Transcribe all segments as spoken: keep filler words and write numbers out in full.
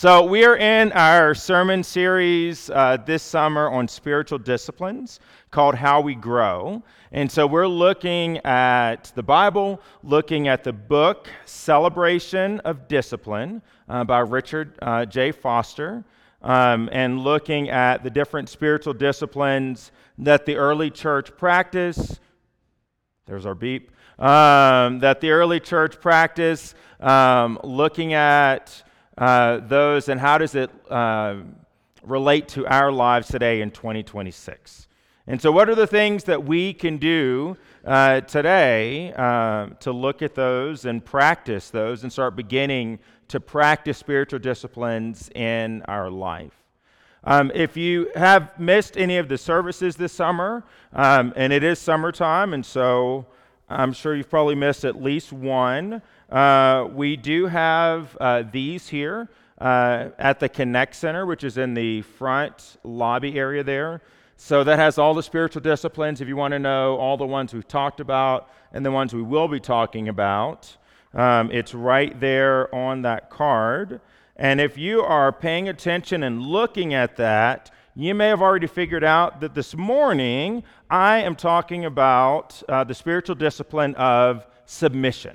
So we are in our sermon series uh, this summer on spiritual disciplines called How We Grow. And so we're looking at the Bible, looking at the book Celebration of Discipline uh, by Richard uh, J. Foster, um, and looking at the different spiritual disciplines that the early church practiced. There's our beep. Um, that the early church practiced, um, looking at Uh, those, and how does it uh, relate to our lives today in twenty twenty-six? And so what are the things that we can do uh, today uh, to look at those and practice those and start beginning to practice spiritual disciplines in our life? Um, if you have missed any of the services this summer, um, and it is summertime, and so I'm sure you've probably missed at least one. Uh, we do have uh, these here uh, at the Connect Center, which is in the front lobby area there. So that has all the spiritual disciplines, if you want to know all the ones we've talked about and the ones we will be talking about. Um, it's right there on that card. And if you are paying attention and looking at that, you may have already figured out that this morning I am talking about uh, the spiritual discipline of submission.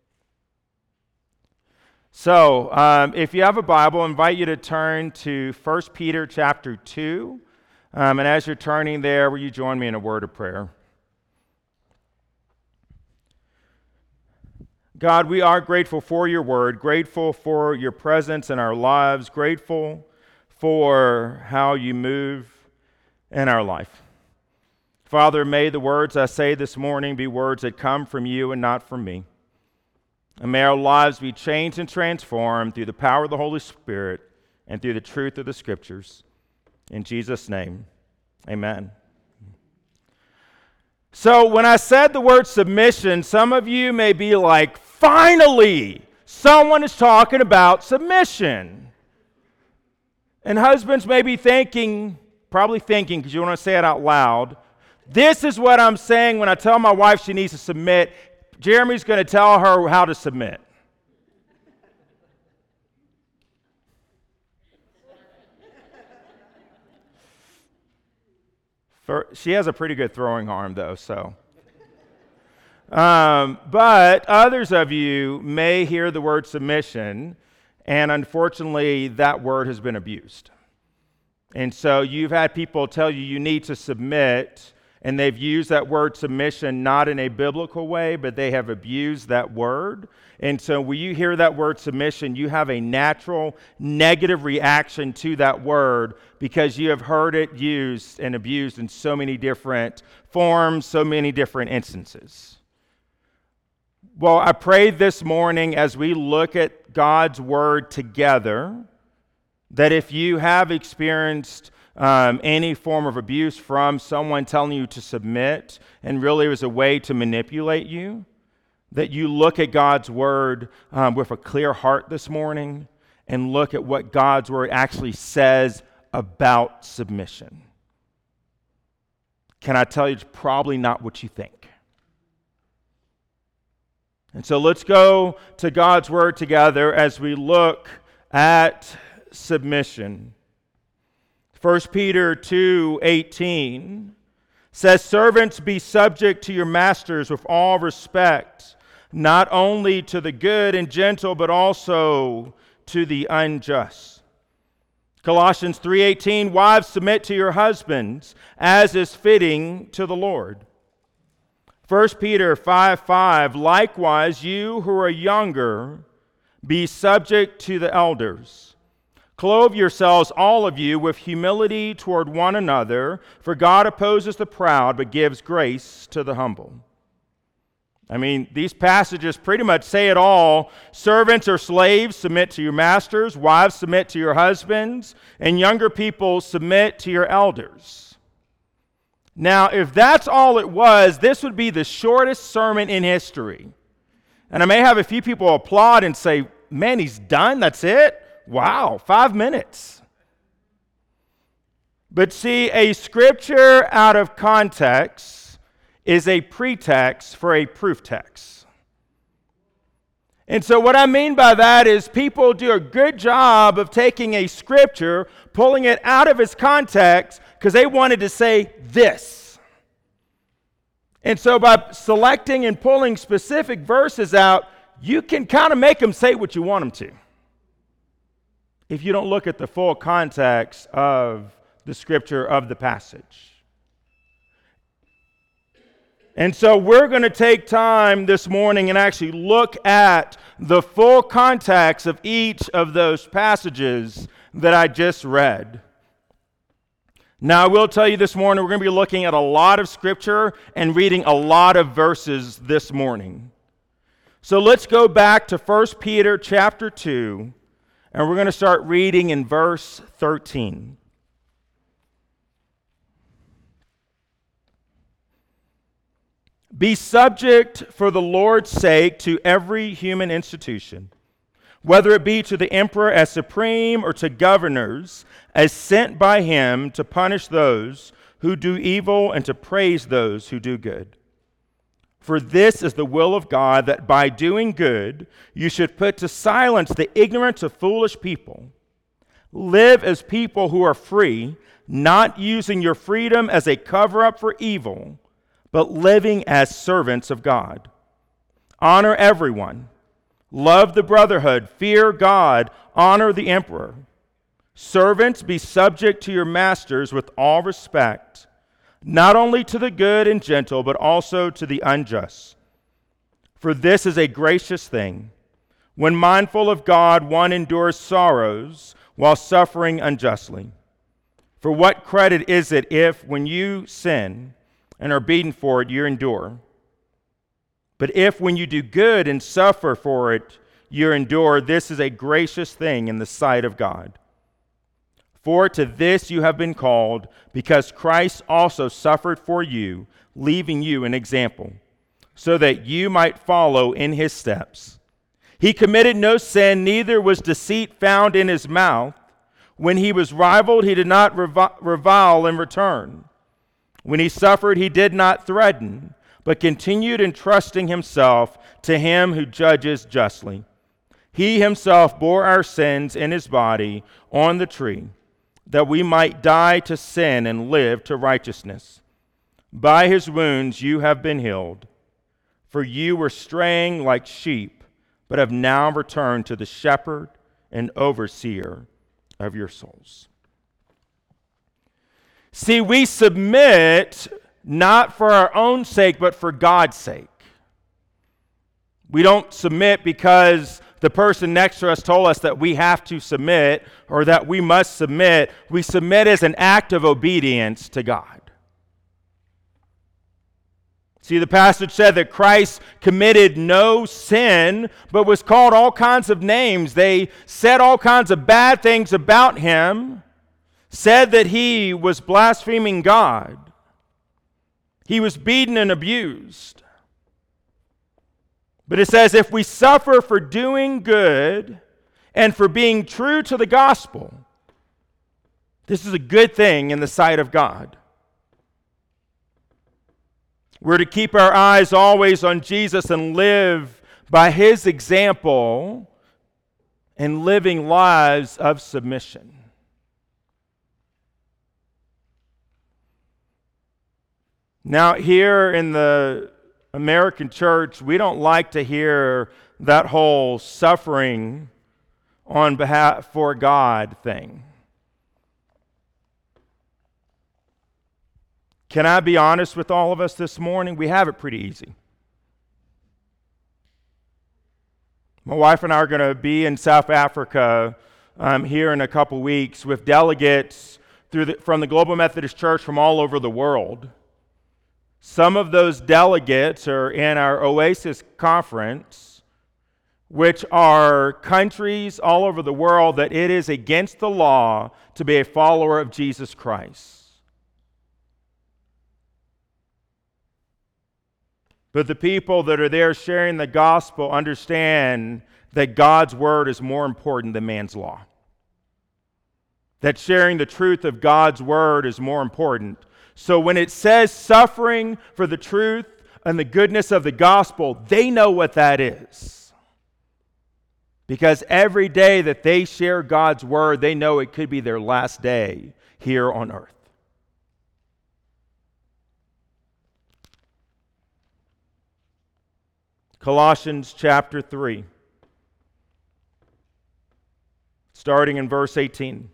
So, um, if you have a Bible, I invite you to turn to First Peter chapter two. Um, and as you're turning there, will you join me in a word of prayer? God, we are grateful for your word, grateful for your presence in our lives, grateful for how you move in our life. Father, may the words I say this morning be words that come from you and not from me. And may our lives be changed and transformed through the power of the Holy Spirit and through the truth of the Scriptures. In Jesus' name, amen. So when I said the word submission, some of you may be like, finally, someone is talking about submission. And husbands may be thinking, probably thinking, because you want to say it out loud, this is what I'm saying when I tell my wife she needs to submit. Jeremy's going to tell her how to submit. For, she has a pretty good throwing arm, though, so. Um, but others of you may hear the word submission, and unfortunately, that word has been abused. And so you've had people tell you you need to submit, and they've used that word submission not in a biblical way, but they have abused that word. And so when you hear that word submission, you have a natural negative reaction to that word because you have heard it used and abused in so many different forms, so many different instances. Well, I pray this morning as we look at God's word together that if you have experienced Um, any form of abuse from someone telling you to submit and really it was a way to manipulate you, that you look at God's word um, with a clear heart this morning and look at what God's word actually says about submission. Can I tell you, it's probably not what you think. And so let's go to God's word together as we look at submission. First Peter two eighteen says, "Servants, be subject to your masters with all respect, not only to the good and gentle, but also to the unjust." Colossians three eighteen, "Wives, submit to your husbands, as is fitting to the Lord." First Peter five five, "Likewise, you who are younger, be subject to the elders. Clothe yourselves, all of you, with humility toward one another, for God opposes the proud, but gives grace to the humble." I mean, these passages pretty much say it all. Servants or slaves, submit to your masters. Wives, submit to your husbands. And younger people, submit to your elders. Now, if that's all it was, this would be the shortest sermon in history. And I may have a few people applaud and say, man, he's done? That's it? Wow, five minutes. But see, a scripture out of context is a pretext for a proof text. And so what I mean by that is people do a good job of taking a scripture, pulling it out of its context, because they wanted to say this. And so by selecting and pulling specific verses out, you can kind of make them say what you want them to, if you don't look at the full context of the scripture of the passage. And so we're going to take time this morning and actually look at the full context of each of those passages that I just read. Now, I will tell you this morning, we're going to be looking at a lot of scripture and reading a lot of verses this morning. So let's go back to First Peter chapter two, and we're going to start reading in verse thirteen. Be subject for the Lord's sake to every human institution, whether it be to the emperor as supreme or to governors as sent by him to punish those who do evil and to praise those who do good. For this is the will of God, that by doing good you should put to silence the ignorance of foolish people. Live as people who are free, not using your freedom as a cover-up for evil, but living as servants of God. Honor everyone. Love the brotherhood. Fear God. Honor the emperor. Servants, be subject to your masters with all respect, not only to the good and gentle, but also to the unjust. For this is a gracious thing. When mindful of God, one endures sorrows while suffering unjustly. For what credit is it if, when you sin and are beaten for it, you endure? But if when you do good and suffer for it, you endure, this is a gracious thing in the sight of God. For to this you have been called, because Christ also suffered for you, leaving you an example, so that you might follow in his steps. He committed no sin, neither was deceit found in his mouth. When he was rivaled, he did not revi- revile in return. When he suffered, he did not threaten, but continued entrusting himself to him who judges justly. He himself bore our sins in his body on the tree, that we might die to sin and live to righteousness. By his wounds you have been healed, for you were straying like sheep, but have now returned to the shepherd and overseer of your souls. See, we submit not for our own sake, but for God's sake. We don't submit because the person next to us told us that we have to submit or that we must submit. We submit as an act of obedience to God. See, the passage said that Christ committed no sin, but was called all kinds of names. They said all kinds of bad things about him, said that he was blaspheming God. He was beaten and abused. But it says if we suffer for doing good and for being true to the gospel, this is a good thing in the sight of God. We're to keep our eyes always on Jesus and live by his example and living lives of submission. Now, here in the American church, we don't like to hear that whole suffering on behalf for God thing. Can I be honest with all of us this morning? We have it pretty easy. My wife and I are going to be in South Africa um, here in a couple weeks with delegates through the, from the Global Methodist Church from all over the world. Some of those delegates are in our Oasis conference, which are countries all over the world that it is against the law to be a follower of Jesus Christ. But the people that are there sharing the gospel understand that God's word is more important than man's law. That sharing the truth of God's word is more important. So when it says suffering for the truth and the goodness of the gospel, they know what that is. Because every day that they share God's word, they know it could be their last day here on earth. Colossians chapter three, starting in verse eighteen.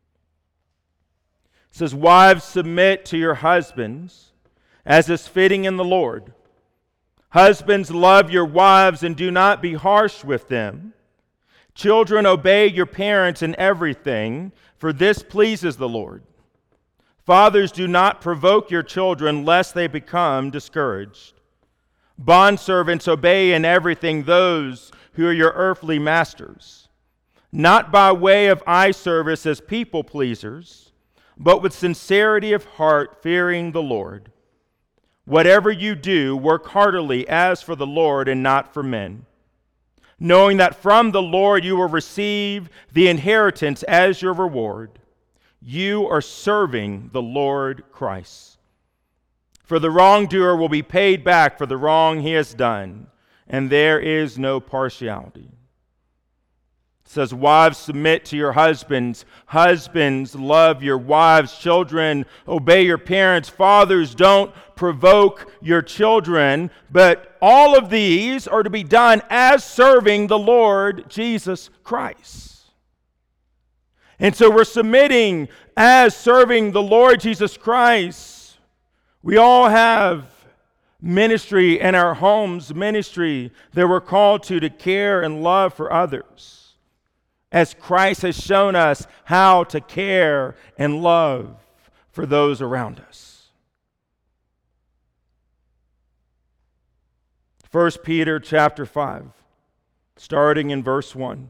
It says, "Wives, submit to your husbands, as is fitting in the Lord. Husbands, love your wives and do not be harsh with them. Children, obey your parents in everything, for this pleases the Lord. Fathers, do not provoke your children, lest they become discouraged. Bondservants, obey in everything those who are your earthly masters, not by way of eye service as people pleasers, but with sincerity of heart, fearing the Lord. Whatever you do, work heartily as for the Lord and not for men, knowing that from the Lord you will receive the inheritance as your reward. You are serving the Lord Christ. For the wrongdoer will be paid back for the wrong he has done, and there is no partiality." It says, "Wives, submit to your husbands. Husbands, love your wives. Children, obey your parents. Fathers, don't provoke your children." But all of these are to be done as serving the Lord Jesus Christ. And so we're submitting as serving the Lord Jesus Christ. We all have ministry in our homes, ministry that we're called to to care and love for others, as Christ has shown us how to care and love for those around us. First Peter chapter five, starting in verse one.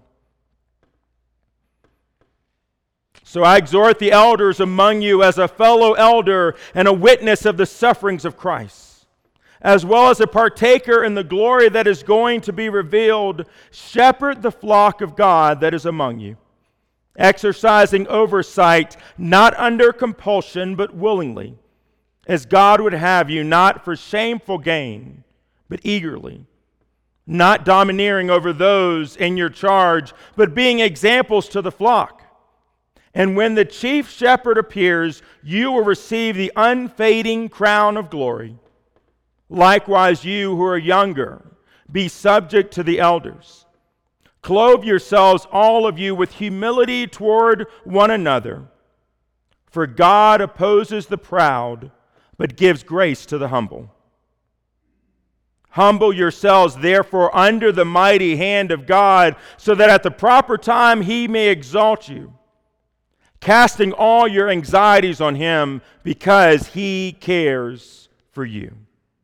"So I exhort the elders among you as a fellow elder and a witness of the sufferings of Christ, as well as a partaker in the glory that is going to be revealed. Shepherd the flock of God that is among you, exercising oversight, not under compulsion, but willingly, as God would have you, not for shameful gain, but eagerly, not domineering over those in your charge, but being examples to the flock. And when the chief shepherd appears, you will receive the unfading crown of glory. Likewise, you who are younger, be subject to the elders. Clothe yourselves, all of you, with humility toward one another. For God opposes the proud, but gives grace to the humble. Humble yourselves, therefore, under the mighty hand of God, so that at the proper time he may exalt you, casting all your anxieties on him, because he cares for you."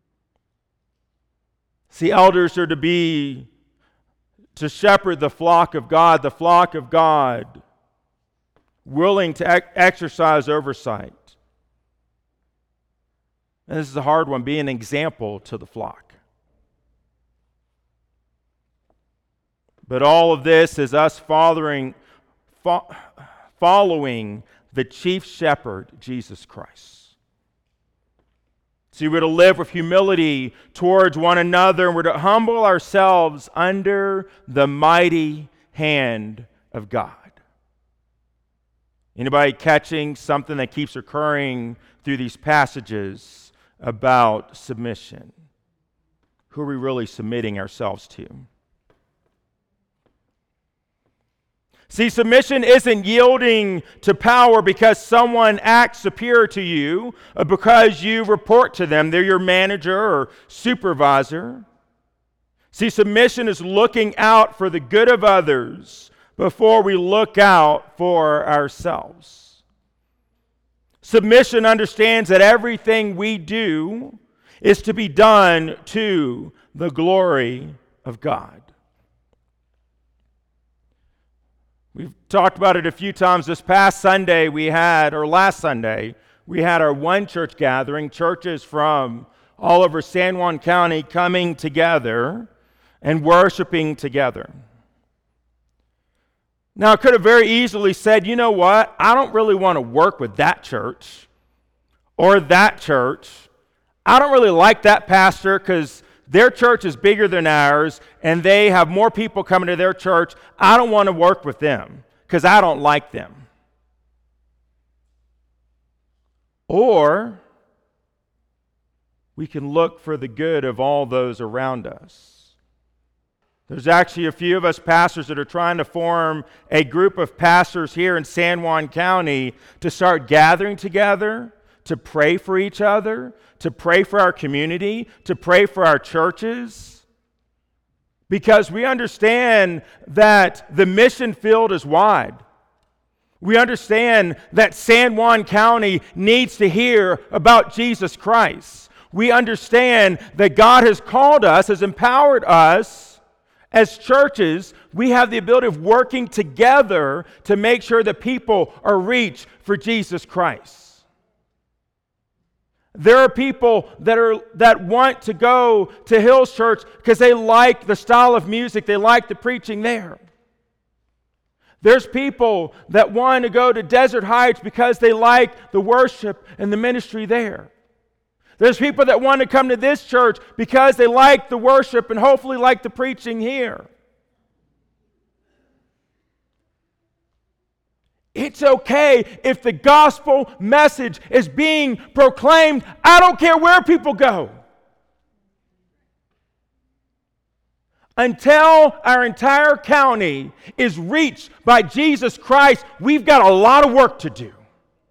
See, elders are to be, to shepherd the flock of God, the flock of God, willing to ex- exercise oversight. And this is a hard one, be an example to the flock. But all of this is us following, fo- following the chief shepherd, Jesus Christ. So we're to live with humility towards one another, and we're to humble ourselves under the mighty hand of God. Anybody catching something that keeps recurring through these passages about submission? Who are we really submitting ourselves to? See, submission isn't yielding to power because someone acts superior to you or because you report to them. They're your manager or supervisor. See, submission is looking out for the good of others before we look out for ourselves. Submission understands that everything we do is to be done to the glory of God. We've talked about it a few times. This past Sunday we had, or last Sunday, we had our one church gathering, churches from all over San Juan County coming together and worshiping together. Now, I could have very easily said, you know what, I don't really want to work with that church or that church. I don't really like that pastor because their church is bigger than ours, and they have more people coming to their church. I don't want to work with them because I don't like them. Or we can look for the good of all those around us. There's actually a few of us pastors that are trying to form a group of pastors here in San Juan County to start gathering together, to pray for each other, to pray for our community, to pray for our churches. Because we understand that the mission field is wide. We understand that San Juan County needs to hear about Jesus Christ. We understand that God has called us, has empowered us. As churches, we have the ability of working together to make sure that people are reached for Jesus Christ. There are people that are that want to go to Hills Church because they like the style of music, they like the preaching there. There's people that want to go to Desert Heights because they like the worship and the ministry there. There's people that want to come to this church because they like the worship and hopefully like the preaching here. It's okay if the gospel message is being proclaimed. I don't care where people go. Until our entire county is reached by Jesus Christ, we've got a lot of work to do.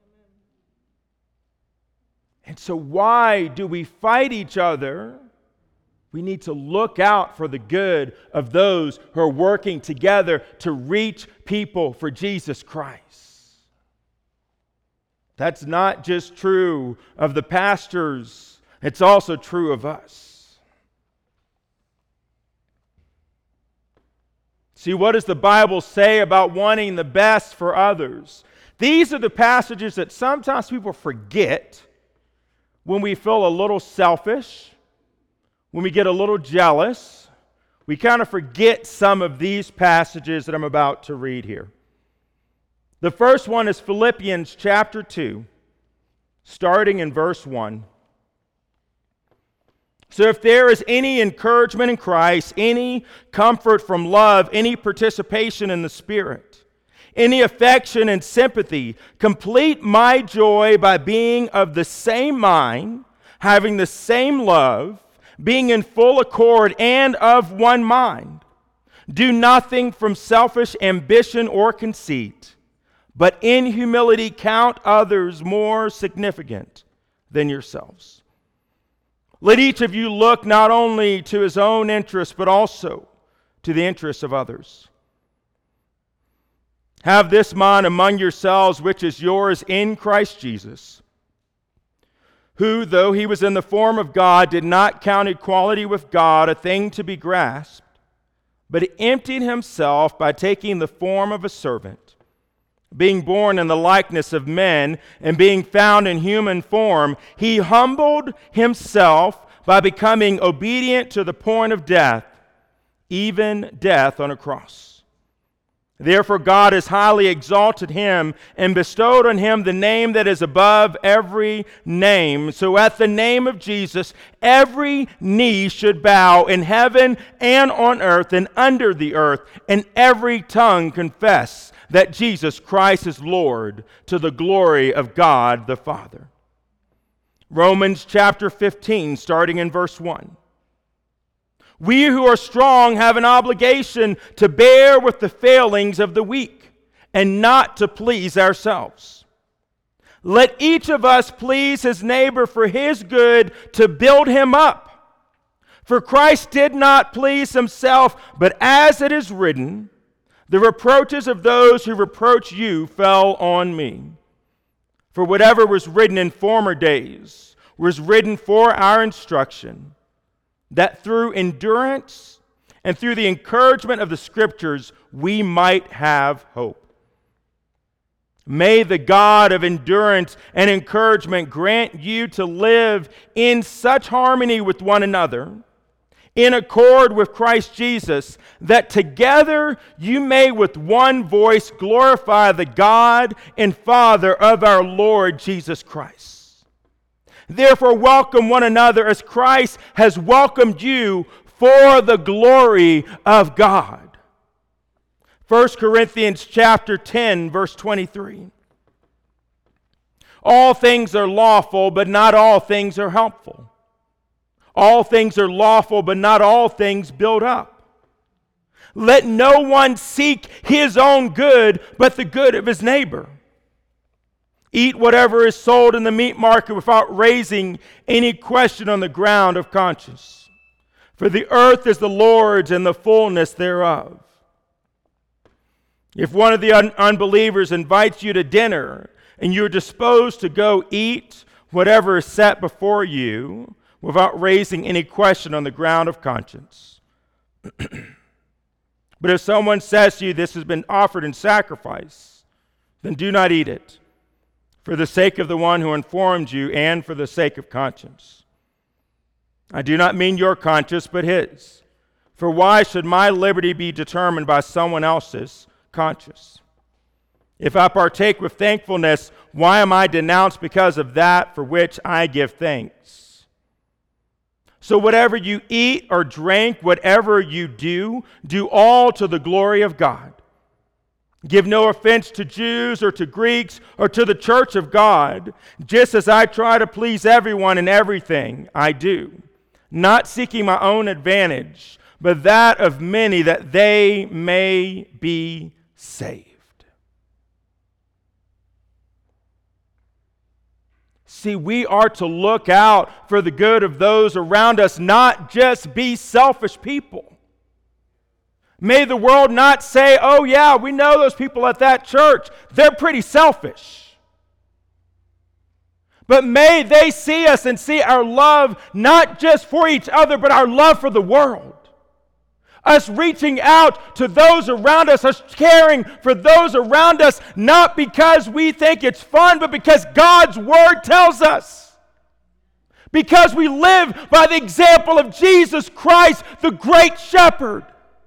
And so why do we fight each other? We need to look out for the good of those who are working together to reach people for Jesus Christ. That's not just true of the pastors, it's also true of us. See, what does the Bible say about wanting the best for others? These are the passages that sometimes people forget when we feel a little selfish, when we get a little jealous. We kind of forget some of these passages that I'm about to read here. The first one is Philippians chapter two, starting in verse one. So if there is any encouragement in Christ, any comfort from love, any participation in the Spirit, any affection and sympathy, complete my joy by being of the same mind, having the same love, being in full accord and of one mind. Do nothing from selfish ambition or conceit, but in humility count others more significant than yourselves. Let each of you look not only to his own interests, but also to the interests of others. Have this mind among yourselves, which is yours in Christ Jesus, who, though he was in the form of God, did not count equality with God a thing to be grasped, but emptied himself by taking the form of a servant, being born in the likeness of men, and being found in human form, he humbled himself by becoming obedient to the point of death, even death on a cross. Therefore God has highly exalted him and bestowed on him the name that is above every name. So at the name of Jesus, every knee should bow in heaven and on earth and under the earth, and every tongue confess that Jesus Christ is Lord, to the glory of God the Father. Romans chapter fifteen, starting in verse one. We who are strong have an obligation to bear with the failings of the weak and not to please ourselves. Let each of us please his neighbor for his good, to build him up. For Christ did not please himself, but as it is written, the reproaches of those who reproach you fell on me. For whatever was written in former days was written for our instruction, that through endurance and through the encouragement of the Scriptures we might have hope. May the God of endurance and encouragement grant you to live in such harmony with one another, in accord with Christ Jesus, that together you may with one voice glorify the God and Father of our Lord Jesus Christ. Therefore, welcome one another as Christ has welcomed you for the glory of God. First Corinthians chapter ten, verse twenty-three. All things are lawful, but not all things are helpful. All things are lawful, but not all things build up. Let no one seek his own good, but the good of his neighbor. Eat whatever is sold in the meat market without raising any question on the ground of conscience. For the earth is the Lord's and the fullness thereof. If one of the un- unbelievers invites you to dinner and you're disposed to go eat whatever is set before you without raising any question on the ground of conscience. But if someone says to you, this has been offered in sacrifice, then do not eat it, for the sake of the one who informed you and for the sake of conscience. I do not mean your conscience, but his. For why should my liberty be determined by someone else's conscience? If I partake with thankfulness, why am I denounced because of that for which I give thanks? So whatever you eat or drink, whatever you do, do all to the glory of God. Give no offense to Jews or to Greeks or to the church of God, just as I try to please everyone in everything I do, not seeking my own advantage, but that of many, that they may be saved. See, we are to look out for the good of those around us, not just be selfish people. May the world not say, oh yeah, we know those people at that church. They're pretty selfish. But may they see us and see our love not just for each other, but our love for the world. Us reaching out to those around us, us caring for those around us, not because we think it's fun, but because God's Word tells us. Because we live by the example of Jesus Christ, the great shepherd.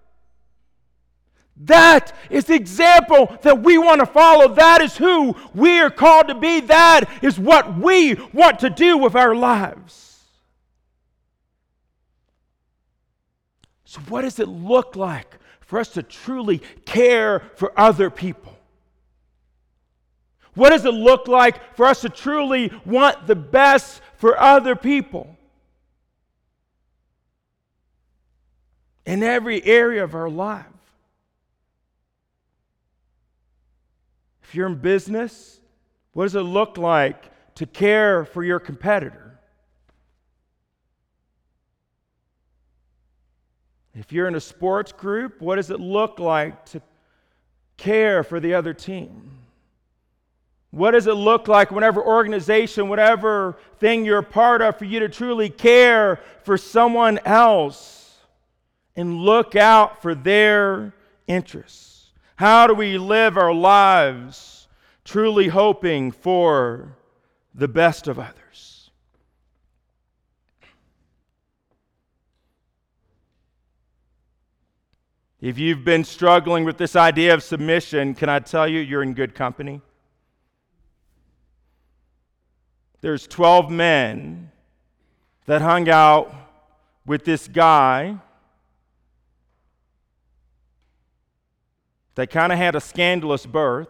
That is the example that we want to follow. That is who we are called to be. That is what we want to do with our lives. So what does it look like for us to truly care for other people? What does it look like for us to truly want the best for other people? In every area of our life. If you're in business, what does it look like to care for your competitor? If you're in a sports group, what does it look like to care for the other team? What does it look like, whatever organization, whatever thing you're a part of, for you to truly care for someone else and look out for their interests? How do we live our lives truly hoping for the best of others? If you've been struggling with this idea of submission, can I tell you, you're in good company? There's twelve men that hung out with this guy that kind of had a scandalous birth.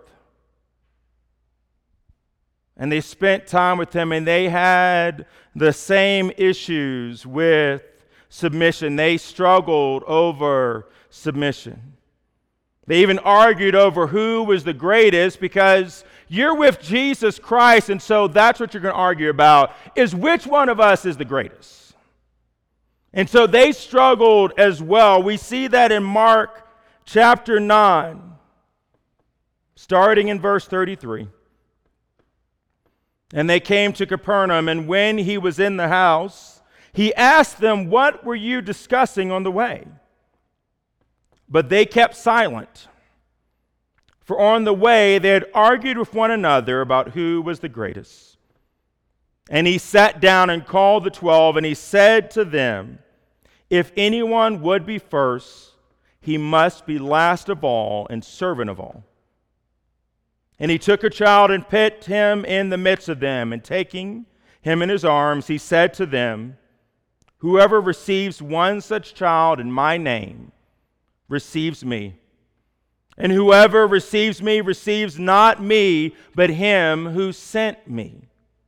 And they spent time with him, and they had the same issues with submission. They struggled over submission. They even argued over who was the greatest, because you're with Jesus Christ, and so that's what you're going to argue about, is which one of us is the greatest. And so they struggled as well. We see that in Mark chapter nine, starting in verse thirty-three. And they came to Capernaum, and when he was in the house, he asked them, what were you discussing on the way? But they kept silent. For on the way they had argued with one another about who was the greatest. And he sat down and called the twelve, and he said to them, if anyone would be first, he must be last of all and servant of all. And he took a child and put him in the midst of them, and taking him in his arms, he said to them, "Whoever receives one such child in my name receives me. And whoever receives me receives not me, but him who sent me."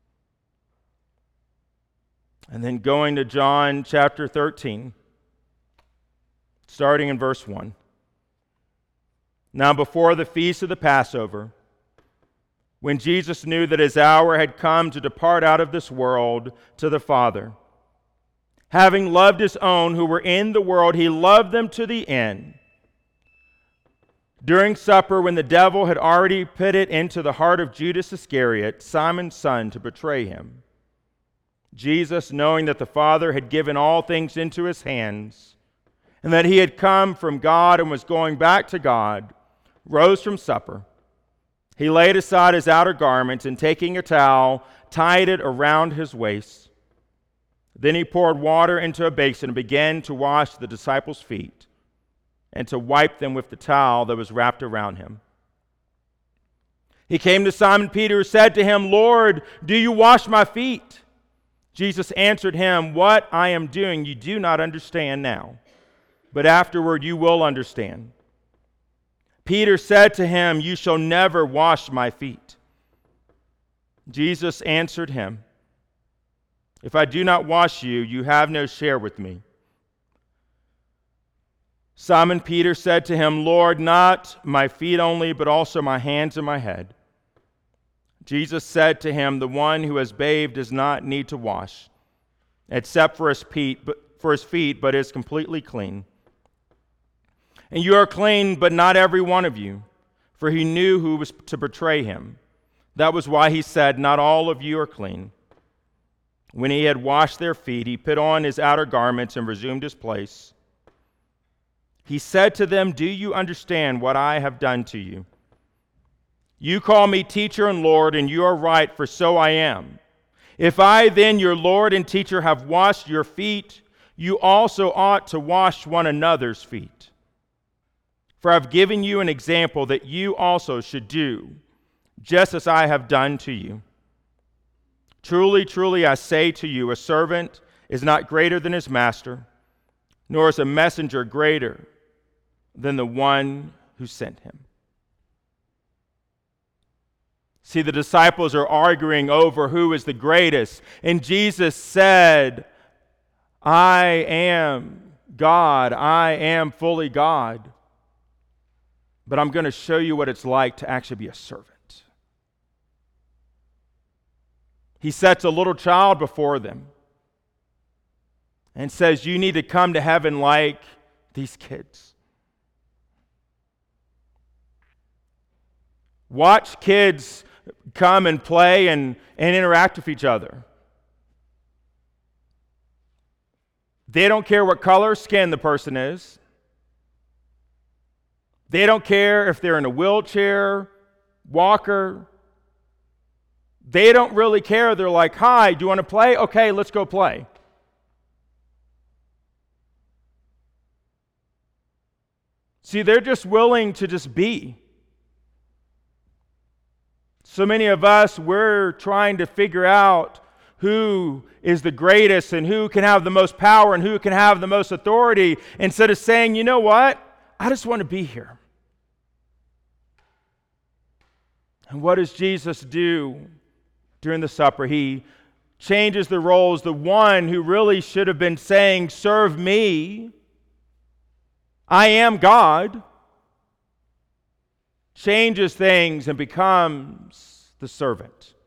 And then going to John chapter thirteen, starting in verse one. Now before the feast of the Passover, when Jesus knew that his hour had come to depart out of this world to the Father, having loved his own who were in the world, he loved them to the end. During supper, when the devil had already put it into the heart of Judas Iscariot, Simon's son, to betray him, Jesus, knowing that the Father had given all things into his hands, and that he had come from God and was going back to God, rose from supper. He laid aside his outer garments, and taking a towel, tied it around his waist. Then he poured water into a basin and began to wash the disciples' feet and to wipe them with the towel that was wrapped around him. He came to Simon Peter, who said to him, "Lord, do you wash my feet?" Jesus answered him, "What I am doing you do not understand now, but afterward you will understand." Peter said to him, "You shall never wash my feet." Jesus answered him, "If I do not wash you, you have no share with me." Simon Peter said to him, "Lord, not my feet only, but also my hands and my head." Jesus said to him, "The one who has bathed does not need to wash, except for his feet, but for his feet, but is completely clean. And you are clean, but not every one of you." For he knew who was to betray him. That was why he said, "Not all of you are clean." When he had washed their feet, he put on his outer garments and resumed his place. He said to them, "Do you understand what I have done to you? You call me teacher and Lord, and you are right, for so I am. If I then, your Lord and teacher, have washed your feet, you also ought to wash one another's feet. For I have given you an example that you also should do, just as I have done to you. Truly, truly, I say to you, a servant is not greater than his master, nor is a messenger greater than the one who sent him." See, the disciples are arguing over who is the greatest. And Jesus said, "I am God. I am fully God. But I'm going to show you what it's like to actually be a servant." He sets a little child before them and says, "You need to come to heaven like these kids." Watch kids come and play and, and interact with each other. They don't care what color skin the person is. They don't care if they're in a wheelchair, walker. They don't really care. They're like, "Hi, do you want to play? Okay, let's go play." See, they're just willing to just be. So many of us, we're trying to figure out who is the greatest and who can have the most power and who can have the most authority, instead of saying, "You know what? I just want to be here." And what does Jesus do during the supper? He changes the roles. The one who really should have been saying, "Serve me, I am God," changes things and becomes the servant.